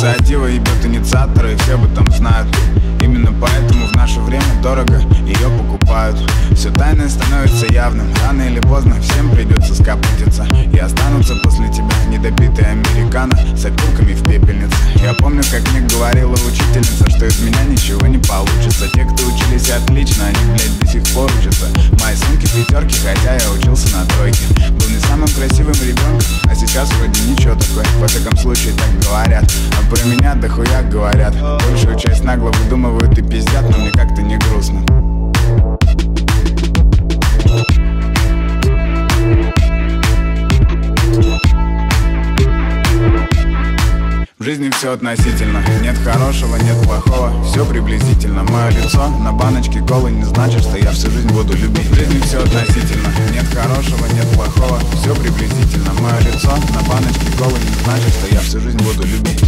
Инициатива ебет инициатора, и все об этом знают. Именно поэтому в наше время дорого ее покупают. Все тайное становится явным. Рано или поздно всем придется скопытиться, и останутся после тебя недопитые американо с окурками в пепельнице. Я помню, как мне говорила учительница, что из меня ничего не получится. Те, кто учились отлично, они, блядь, до сих пор учатся. Мои сумки пятерки, хотя я учился на тройке. Был не самым красивым ребенком, а сейчас вроде ничего такое. Во всяком случае так говорят. А про меня дохуя говорят. Большую часть нагло выдумывают и пиздят, но мне как-то не грустно. В жизни все относительно. Нет хорошего, нет плохого, все приблизительно. Мое лицо на баночке колы не значит, что я всю жизнь буду любить. В жизни все относительно. Нет хорошего, нет плохого, все приблизительно. Мое лицо на баночке колы не значит, что я всю жизнь буду любить.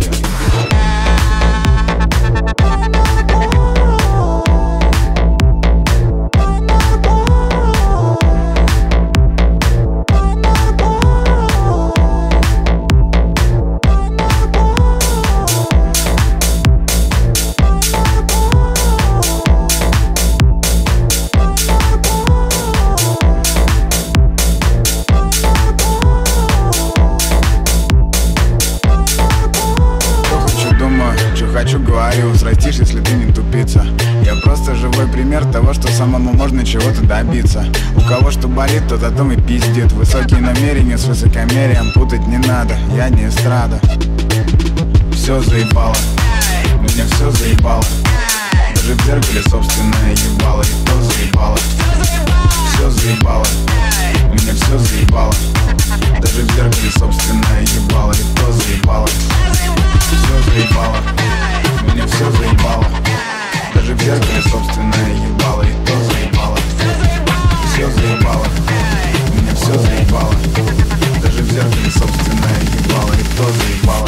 Хочу, говорю, взрастишь, если ты не тупица. Я просто живой пример того, что самому можно чего-то добиться. У кого что болит, тот о том и пиздит. Высокие намерения с высокомерием путать не надо, я не эстрада. Все заебало, меня все заебало. Даже в зеркале собственное ебало, и то заебало. Все заебало, меня все заебало. Даже в зеркале собственное ебало, и то заебало. Все заебало, меня все заебало. Даже в зеркале собственное ебало, и то заебало. Все заебало, меня все заебало. Даже в зеркале собственное ебало, и то заебало.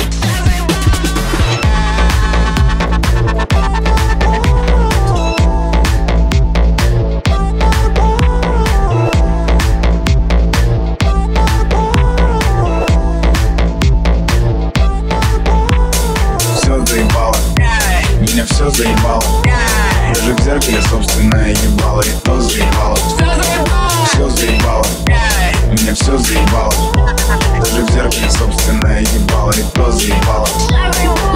Меня все заебало. Даже в зеркале собственное ебало, и то заебало. Все заебало. Меня все заебало. Даже в зеркале собственное ебало, и то заебало.